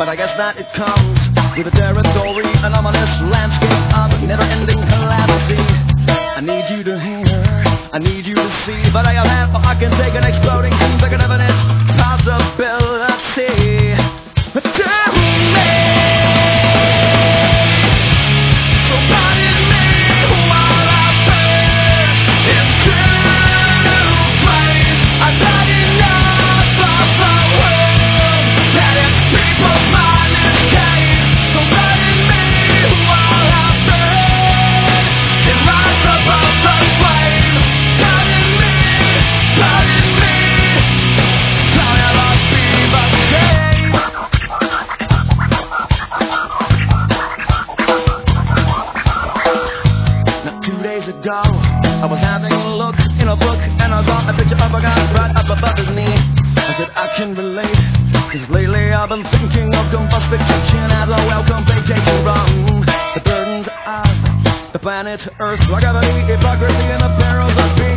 but I guess that it comes with the territory, an ominous landscape of never-ending calamity. I need you to hear, I need you to see, but I have I can take an exploding seems like an evident possibility. Tell me, so body me while I burn into flame. I'm not enough of the world that its people's mind is caved. So body me while I burn and rise above the flame. Body me, body me, I'll never be the same. Now 2 days ago, I was having a look in a book, and I saw a picture of a guy right up above his knee. I said I can relate, 'cause lately I've been thinking of combusted kitchen as a welcome vacation from the burdens of the planet Earth, like gravity, hypocrisy, and the perils of being